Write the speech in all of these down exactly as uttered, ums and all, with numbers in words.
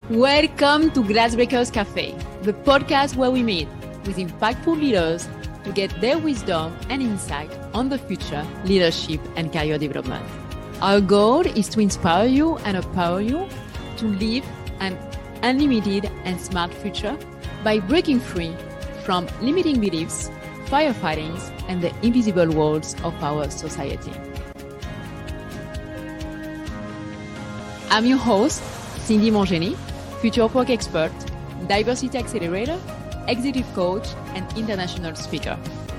Welcome to Glassbreakers Cafe, the podcast where we meet with impactful leaders to get their wisdom and insight on the future, leadership, and career development. Our goal is to inspire you and empower you to live an unlimited and smart future by breaking free from limiting beliefs, firefighting, and the invisible walls of our society. I'm your host, Cindy Mongeni, future work expert, diversity accelerator, executive coach, and international speaker.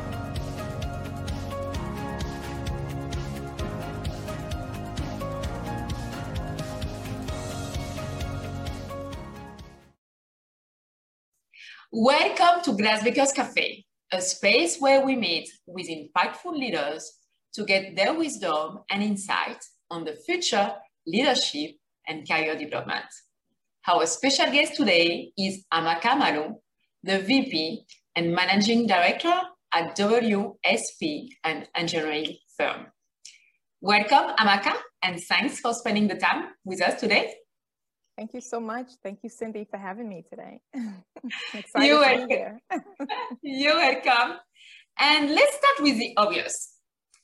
Welcome to Glassbreakers Cafe, a space where we meet with impactful leaders to get their wisdom and insight on the future, leadership, and career development. Our special guest today is Amaka Malu, the V P and Managing Director at W S P, an engineering firm. Welcome, Amaka, and thanks for spending the time with us today. Thank you so much. Thank you, Cindy, for having me today. I'm excited You're to welcome. be here. You're welcome. And let's start with the obvious.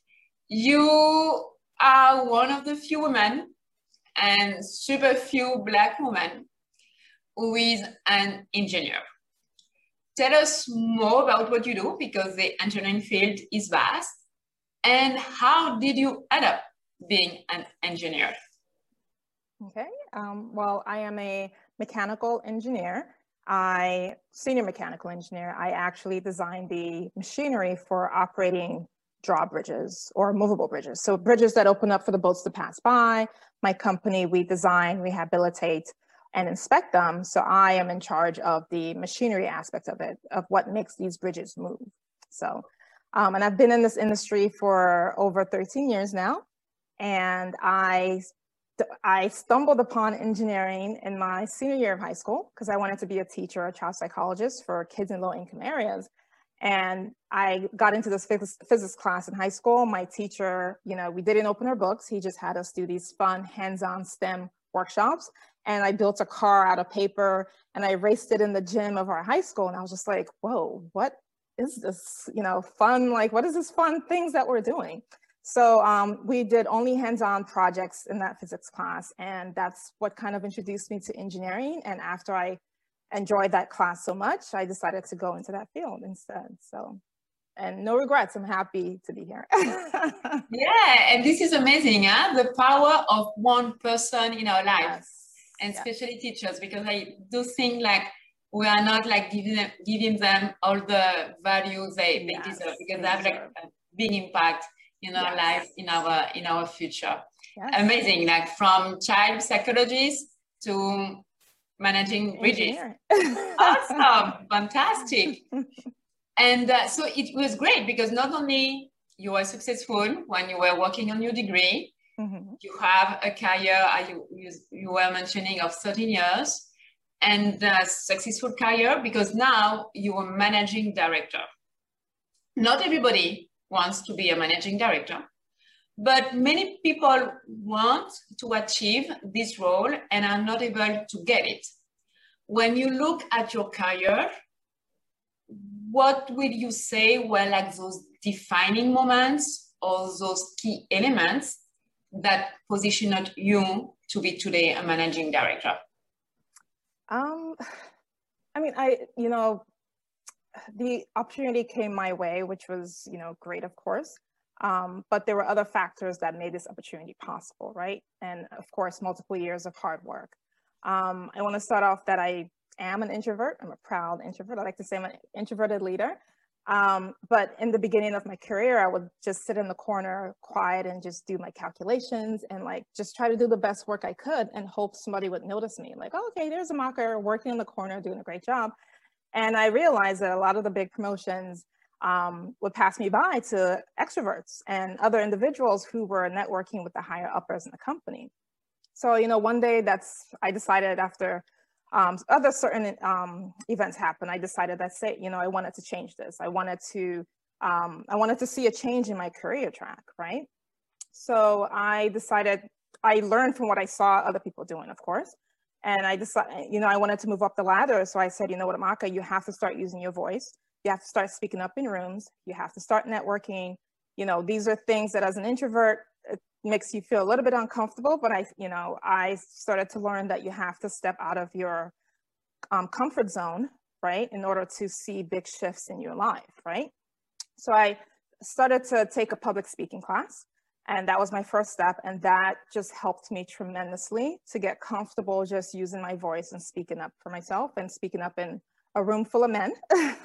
You are one of the few women and super few Black women who is an engineer. Tell us more about what you do, because the engineering field is vast. And how did you end up being an engineer? Okay. Um, well, I am a mechanical engineer. I, senior mechanical engineer. I actually designed the machinery for operating drawbridges or movable bridges. So bridges that open up for the boats to pass by. My company, we design, rehabilitate, and inspect them. So I am in charge of the machinery aspect of it, of what makes these bridges move. So, um, and I've been in this industry for over thirteen years now. And I, I stumbled upon engineering in my senior year of high school because I wanted to be a teacher, a child psychologist for kids in low income areas. And I got into this physics, physics class in high school. My teacher, you know, we didn't open our books. He just had us do these fun hands-on STEM workshops. And I built a car out of paper and I raced it in the gym of our high school. And I was just like, whoa, what is this, you know, fun? Like, what is this fun things that we're doing? So um, we did only hands-on projects in that physics class. And that's what kind of introduced me to engineering. And after I enjoyed that class so much, I decided to go into that field instead. So, and no regrets, I'm happy to be here. Yeah, and this is amazing, huh? The power of one person in our life. Yes. And Yeah. especially teachers, because I do think like we are not like giving them, giving them all the values they, they Yes, deserve, because they they have like deserve. a big impact in our Yes. life, in our in our future. Yes. Amazing, like from child psychologist to managing bridges. Engineering. Awesome, fantastic. And uh, so it was great because not only you were successful when you were working on your degree, Mm-hmm. you have a career, uh, you, you, you were mentioning, of thirteen years, and a successful career because now you are managing director. Not everybody wants to be a managing director, but many people want to achieve this role and are not able to get it. When you look at your career, what will you say were like those defining moments or those key elements that positioned you to be today a managing director? Um, I mean, I, you know, the opportunity came my way, which was, you know, great, of course. Um, but there were other factors that made this opportunity possible, right? And of course, multiple years of hard work. Um, I want to start off that I am an introvert. I'm a proud introvert. I like to say I'm an introverted leader. Um, but in the beginning of my career, I would just sit in the corner quiet and just do my calculations and like just try to do the best work I could and hope somebody would notice me. Like, oh, okay, there's Amaka working in the corner, doing a great job. And I realized that a lot of the big promotions um, would pass me by to extroverts and other individuals who were networking with the higher uppers in the company. So, you know, one day that's, I decided after Um, other certain um, events happened. I decided that, say, you know, I wanted to change this. I wanted to, um, I wanted to see a change in my career track, right? So I decided, I learned from what I saw other people doing, of course. And I decided, you know, I wanted to move up the ladder. So I said, you know what, Amaka, you have to start using your voice. You have to start speaking up in rooms. You have to start networking. You know, these are things that as an introvert, it makes you feel a little bit uncomfortable. But I, you know, I started to learn that you have to step out of your um, comfort zone, right, in order to see big shifts in your life, right? So I started to take a public speaking class. And that was my first step. And that just helped me tremendously to get comfortable just using my voice and speaking up for myself and speaking up in a room full of men.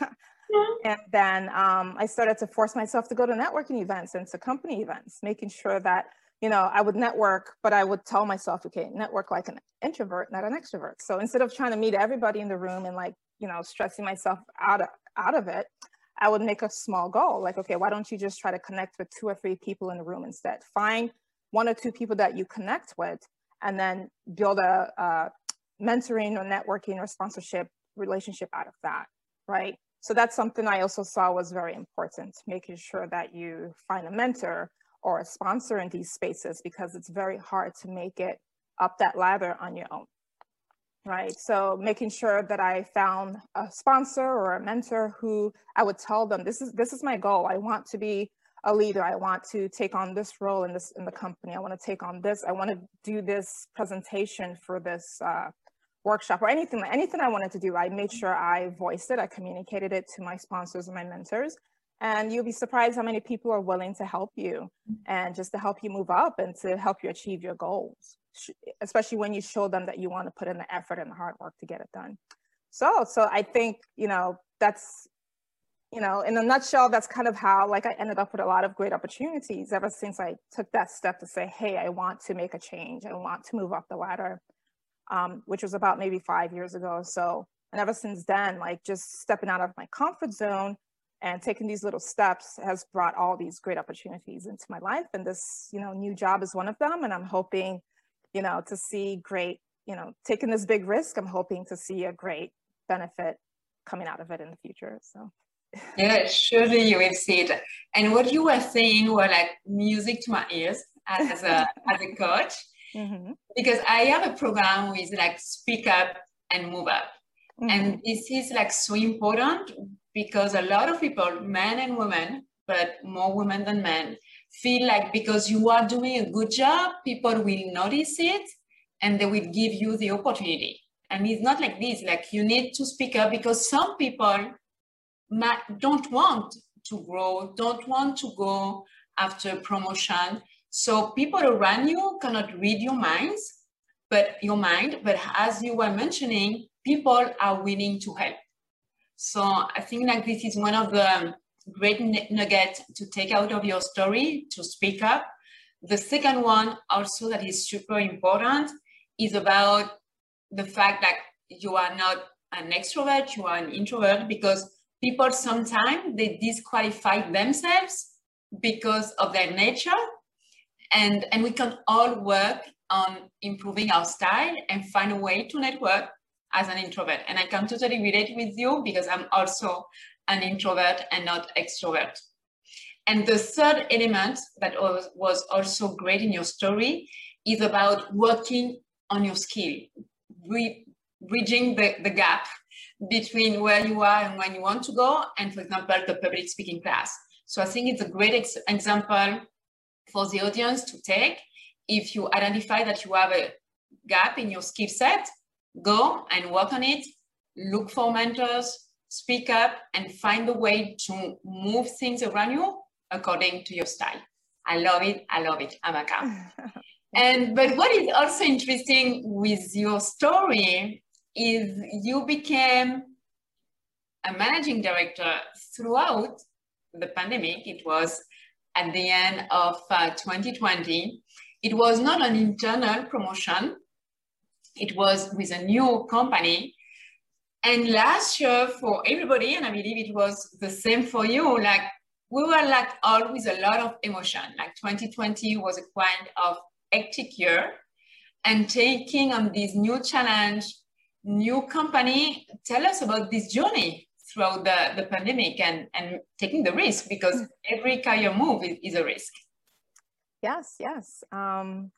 And then um, I started to force myself to go to networking events and to company events, making sure that, you know, I would network, but I would tell myself, okay, network like an introvert, not an extrovert. So instead of trying to meet everybody in the room and like, you know, stressing myself out of, out of it, I would make a small goal. Like, okay, why don't you just try to connect with two or three people in the room instead? Find one or two people that you connect with and then build a, a mentoring or networking or sponsorship relationship out of that, right? So that's something I also saw was very important, making sure that you find a mentor or a sponsor in these spaces, because it's very hard to make it up that ladder on your own, right? So making sure that I found a sponsor or a mentor who I would tell them, this is, this is my goal. I want to be a leader. I want to take on this role in this, in the company. I want to take on this. I want to do this presentation for this uh, workshop or anything, anything I wanted to do. I made sure I voiced it. I communicated it to my sponsors and my mentors. And you'll be surprised how many people are willing to help you and just to help you move up and to help you achieve your goals, especially when you show them that you want to put in the effort and the hard work to get it done. So, so I think, you know, that's, you know, in a nutshell, that's kind of how, like, I ended up with a lot of great opportunities ever since I took that step to say, hey, I want to make a change. I want to move up the ladder, um, which was about maybe five years ago. So, and ever since then, like, just stepping out of my comfort zone and taking these little steps has brought all these great opportunities into my life. And this, you know, new job is one of them. And I'm hoping, you know, to see great, you know, taking this big risk, I'm hoping to see a great benefit coming out of it in the future. So. Yeah, surely you will see it. And what you were saying were like music to my ears as a, as a coach, mm-hmm. because I have a program with like speak up and move up. Mm-hmm. And this is like so important because a lot of people, men and women, but more women than men, feel like because you are doing a good job, people will notice it and they will give you the opportunity. And it's not like this, like you need to speak up because some people don't want to grow, don't want to go after promotion. So people around you cannot read your minds, but your mind, but as you were mentioning, people are willing to help. So I think like this is one of the great nuggets to take out of your story, to speak up. The second one also that is super important is about the fact that you are not an extrovert, you are an introvert, because people sometimes they disqualify themselves because of their nature. And, and we can all work on improving our style and find a way to network as an introvert. And I can totally relate with you because I'm also an introvert and not extrovert. And the third element that was also great in your story is about working on your skill, bridging the, the gap between where you are and when you want to go, and for example, the public speaking class. So I think it's a great ex example for the audience to take. If you identify that you have a gap in your skill set, go and work on it, look for mentors, speak up, and find a way to move things around you according to your style. I love it, I love it, Amaka. And, but what is also interesting with your story is you became a managing director throughout the pandemic. It was at the end of uh, twenty twenty. It was not an internal promotion. It was with a new company. And last year for everybody, and I believe it was the same for you, like we were like all with a lot of emotion. Like twenty twenty was a kind of hectic year, and taking on this new challenge, new company. Tell us about this journey throughout the, the pandemic and, and taking the risk, because every career move is, is a risk. Yes, yes. Um,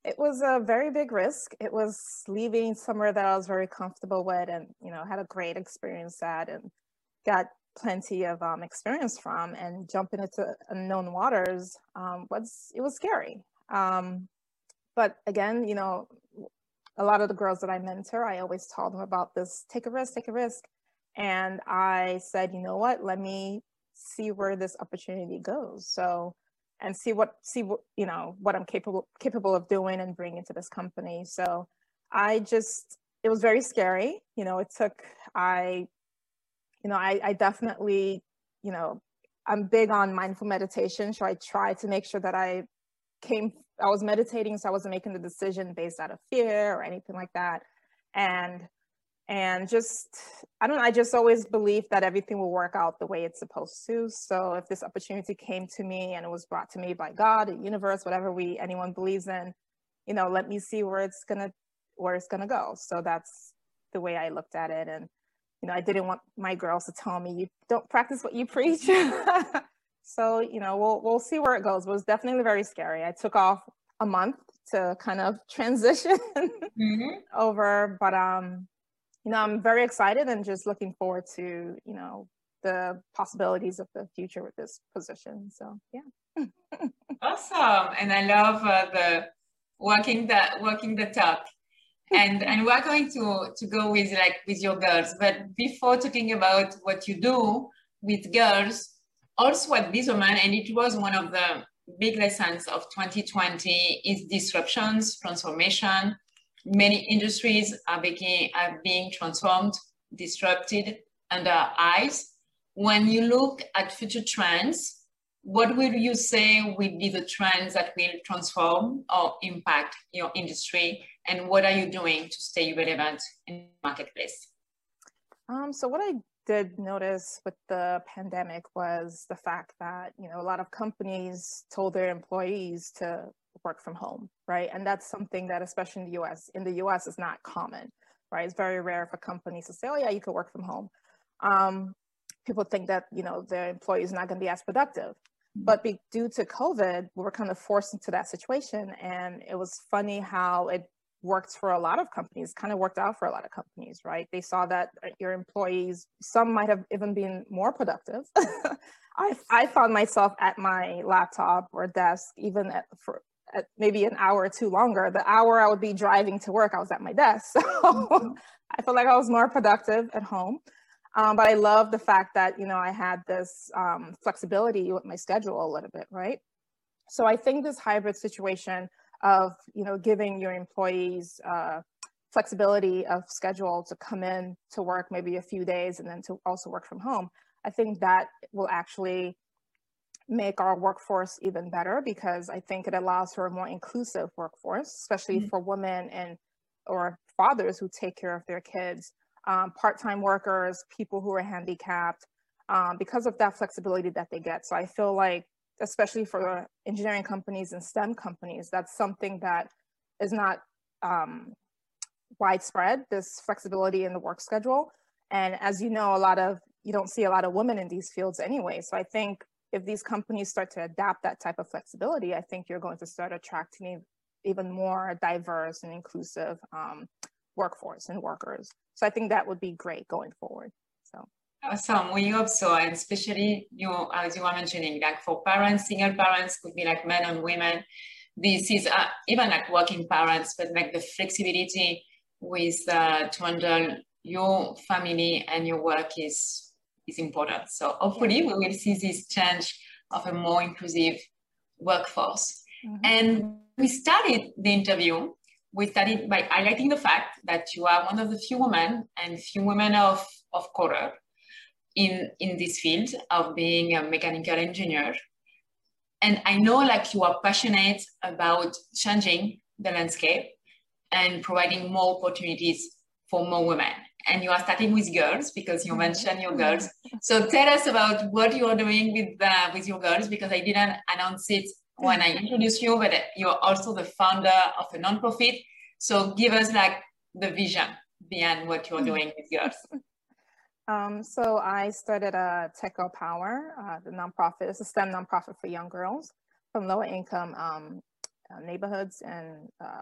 it was a very big risk. It was leaving somewhere that I was very comfortable with and, you know, had a great experience at and got plenty of um, experience from, and jumping into unknown waters um, was, it was scary. Um, but again, you know, a lot of the girls that I mentor, I always tell them about this, take a risk, take a risk. And I said, you know what, let me see where this opportunity goes. So, and see what, see what, you know, what I'm capable, capable of doing and bringing to this company. So I just, it was very scary. You know, it took, I, you know, I, I definitely, you know, I'm big on mindful meditation. So I try to make sure that I came, I was meditating, so I wasn't making the decision based out of fear or anything like that. And, and just, I don't know, I just always believe that everything will work out the way it's supposed to. So if this opportunity came to me and it was brought to me by God, the universe, whatever we, anyone believes in, you know, let me see where it's gonna, where it's gonna go. So that's the way I looked at it. And, you know, I didn't want my girls to tell me, you don't practice what you preach. So, you know, we'll, we'll see where it goes. It was definitely very scary. I took off a month to kind of transition mm-hmm. over, but, um, you know, I'm very excited and just looking forward to, you know, the possibilities of the future with this position. So, yeah. Awesome. And I love uh, the walking the, walking the talk. And, and we're going to, to go with like with your girls. But before talking about what you do with girls, also at Biessemann, and it was one of the big lessons of twenty twenty, is disruptions, transformation. Many industries are being, are being transformed, disrupted under our eyes. When you look at future trends, what will you say will be the trends that will transform or impact your industry? And what are you doing to stay relevant in the marketplace? Um, so what I did notice with the pandemic was the fact that, you know, a lot of companies told their employees to work from home, right? And that's something that, especially in the U S, in the U S is not common, right? It's very rare for companies to say, oh yeah, you could work from home. Um, people think that, you know, their employees are not going to be as productive. But be, due to COVID, we were kind of forced into that situation. And it was funny how it worked for a lot of companies, kind of worked out for a lot of companies, right? They saw that your employees, some might have even been more productive. I, I found myself at my laptop or desk, even at, for at maybe an hour or two longer. The hour I would be driving to work, I was at my desk. So mm-hmm. I felt like I was more productive at home. Um, but I love the fact that, you know, I had this um, flexibility with my schedule a little bit, right? So I think this hybrid situation of, you know, giving your employees uh, flexibility of schedule to come in to work maybe a few days and then to also work from home, I think that will actually make our workforce even better, because I think it allows for a more inclusive workforce, especially mm-hmm. for women and or fathers who take care of their kids. Um, part-time workers, people who are handicapped, um, because of that flexibility that they get. So I feel like, especially for engineering companies and STEM companies, that's something that is not um, widespread, this flexibility in the work schedule. And as you know, a lot of, you don't see a lot of women in these fields anyway. So I think if these companies start to adapt that type of flexibility, I think you're going to start attracting even more diverse and inclusive um, workforce and workers. So I think that would be great going forward. So awesome. We hope so, and especially you, as you were mentioning, like for parents, single parents, could be like men and women. This is uh, even like working parents, but like the flexibility with uh, to handle your family and your work is is important. So hopefully we will see this change of a more inclusive workforce. Mm-hmm. And we started the interview. We started by highlighting the fact that you are one of the few women and few women of, of color in, in this field of being a mechanical engineer. And I know like you are passionate about changing the landscape and providing more opportunities for more women. And you are starting with girls because you mentioned your girls. So tell us about what you are doing with, uh, with your girls, because I didn't announce it when I introduced you, but you're also the founder of a nonprofit. So give us like the vision behind what you're doing with girls. Um, so I started a Tech Girl Power, uh, the nonprofit. It's a STEM nonprofit for young girls from lower income um, uh, neighborhoods. And uh,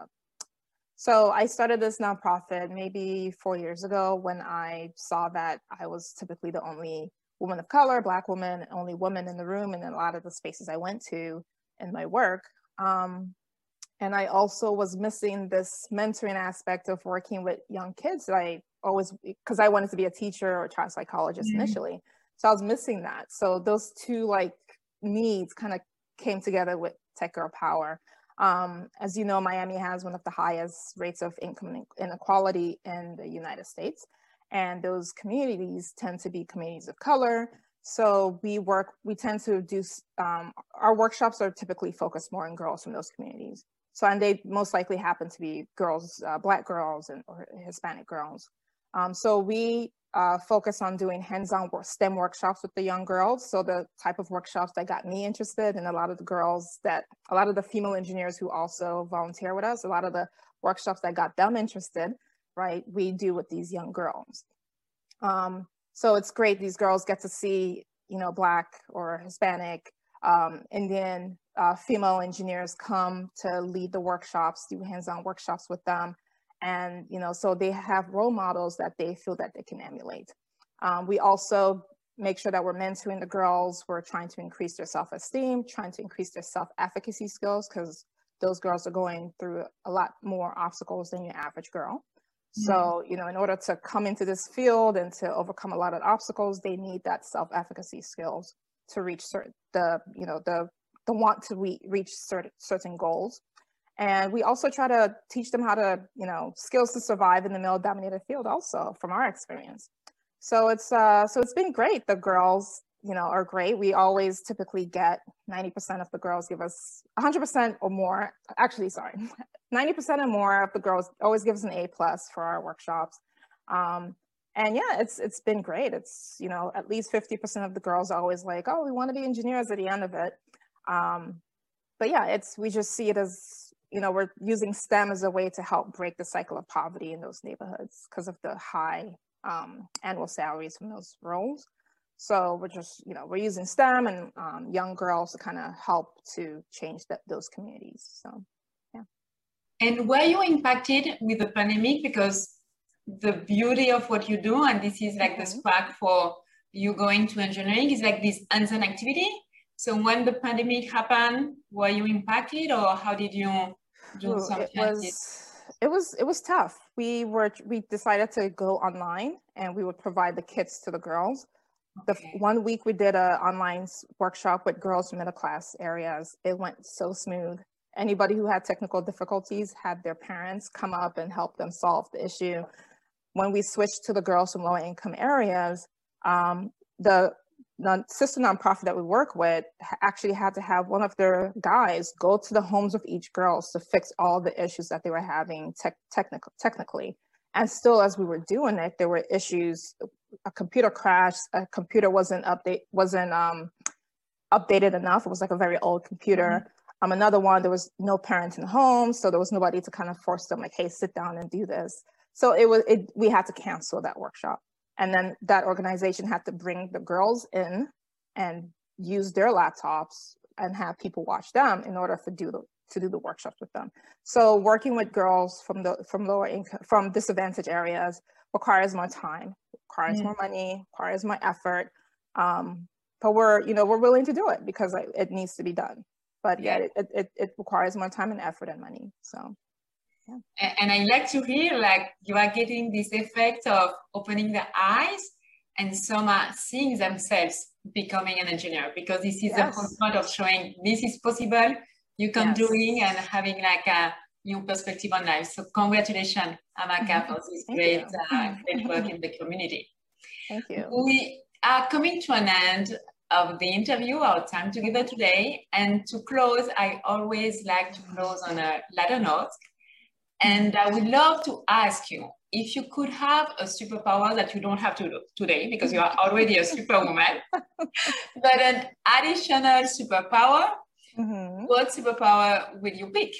so I started this nonprofit maybe four years ago when I saw that I was typically the only woman of color, Black woman, only woman in the room and in a lot of the spaces I went to in my work. Um, and I also was missing this mentoring aspect of working with young kids that I always, because I wanted to be a teacher or a child psychologist mm-hmm. initially. So I was missing that. So those two like needs kind of came together with Tech Girl Power. Um, as you know, Miami has one of the highest rates of income inequality in the United States. And those communities tend to be communities of color. So we work, we tend to do, um, our workshops are typically focused more on girls from those communities. So, and they most likely happen to be girls, uh, Black girls and or Hispanic girls. Um, so we uh, focus on doing hands-on STEM workshops with the young girls. So the type of workshops that got me interested, and a lot of the girls that, a lot of the female engineers who also volunteer with us, a lot of the workshops that got them interested, right, we do with these young girls. Um, so it's great. These girls get to see, you know, Black or Hispanic, um, Indian, uh, female engineers come to lead the workshops, do hands-on workshops with them. And, you know, so they have role models that they feel that they can emulate. Um, we also make sure that we're mentoring the girls. We're trying to increase their self-esteem, trying to increase their self-efficacy skills, because those girls are going through a lot more obstacles than your average girl. So, you know, in order to come into this field and to overcome a lot of obstacles, they need that self-efficacy skills to reach certain, the, you know, the, the want to re reach certain, certain goals. And we also try to teach them how to, you know, skills to survive in the male-dominated field also from our experience. So it's, uh, so it's been great. The girls, you know, are great. We always typically get ninety percent of the girls give us one hundred percent or more. Actually, sorry, ninety percent or more of the girls always give us an A plus for our workshops. Um, and yeah, it's it's been great. It's, you know, at least fifty percent of the girls are always like, oh, we want to be engineers at the end of it. Um, but yeah, it's, we just see it as, you know, we're using STEM as a way to help break the cycle of poverty in those neighborhoods because of the high um, annual salaries from those roles. So we're just, you know, we're using STEM and um, young girls to kind of help to change that, those communities. So, yeah. And were you impacted with the pandemic? Because the beauty of what you do, and this is like mm-hmm. the spark for you going to engineering, is like this hands-on activity. So when the pandemic happened, were you impacted, or how did you do Ooh, something it was, like this? It was, it was tough. We were, we decided to go online, and we would provide the kits to the girls. Okay. The one week we did an online workshop with girls from middle class areas. It went so smooth. Anybody who had technical difficulties had their parents come up and help them solve the issue. When we switched to the girls from lower income areas, um, the, the sister nonprofit that we work with actually had to have one of their guys go to the homes of each girl to fix all the issues that they were having te technical, technically. And still, as we were doing it, there were issues. A computer crashed. A computer wasn't update wasn't um, updated enough. It was like a very old computer. Mm-hmm. Um, another one, there was no parents in the home, so there was nobody to kind of force them, like, hey, sit down and do this. So it was. It, we had to cancel that workshop, and then that organization had to bring the girls in and use their laptops and have people watch them in order to do the to do the workshops with them. So working with girls from the from lower income, from disadvantaged areas requires more time, requires mm. more money, requires more effort. Um, but we're, you know, we're willing to do it because it needs to be done. But yeah, yeah it, it, it requires more time and effort and money. So, yeah. And I like to hear, like, you are getting this effect of opening the eyes and some are seeing themselves becoming an engineer, because this is yes. the whole point of showing this is possible. You can yes. do it and having like a new perspective on life. So congratulations, Amaka, for this great, uh, great work in the community. Thank you. We are coming to an end of the interview, our time together today. And to close, I always like to close on a lighter note. And I would love to ask you, if you could have a superpower that you don't have to do today, because you are already a superwoman, but an additional superpower, mm-hmm. what superpower will you pick?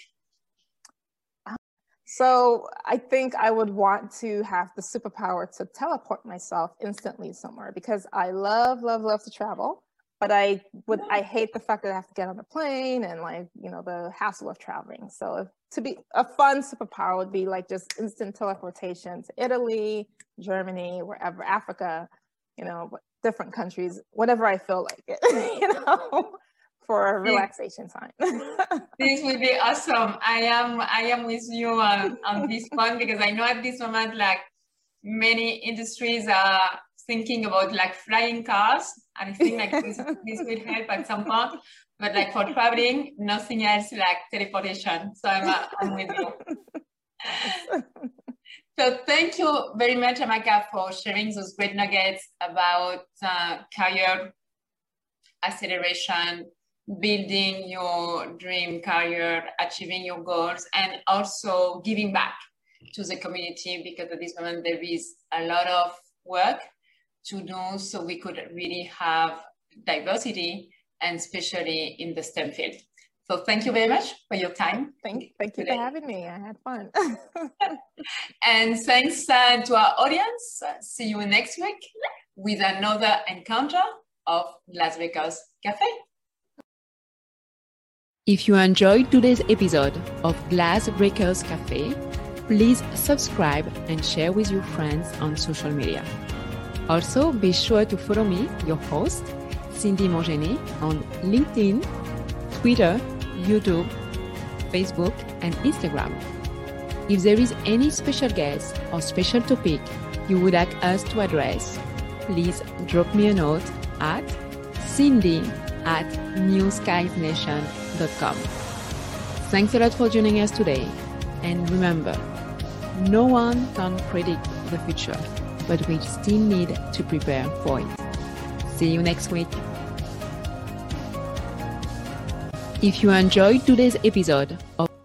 So I think I would want to have the superpower to teleport myself instantly somewhere, because I love, love, love to travel. but I would, I hate the fact that I have to get on a plane and like, you know, the hassle of traveling. So to be a fun superpower would be like just instant teleportation to Italy, Germany, wherever, Africa, you know, different countries, whatever I feel like it, you know, for relaxation time. This would be awesome. I am, I am with you on, on this one, because I know at this moment, like many industries are thinking about like flying cars. And I think like this, this would help at some point, but like for traveling, nothing else like teleportation. So I'm, uh, I'm with you. So thank you very much, Amaka, for sharing those great nuggets about uh, career acceleration, building your dream career, achieving your goals, and also giving back to the community, because at this moment there is a lot of work to do, so we could really have diversity, and especially in the STEM field. So thank you very much for your time. Thank, thank you for having me. I had fun. And thanks uh, to our audience. See you next week with another encounter of Glassbreakers Cafe. If you enjoyed today's episode of Glassbreakers Cafe, please subscribe and share with your friends on social media. Also, be sure to follow me, your host, Cindy Montgeny, on LinkedIn, Twitter, YouTube, Facebook, and Instagram. If there is any special guest or special topic you would like us to address, please drop me a note at cindy at new skies nation dot com. Thanks a lot for joining us today. And remember, no one can predict the future, but we still need to prepare for it. See you next week. If you enjoyed today's episode of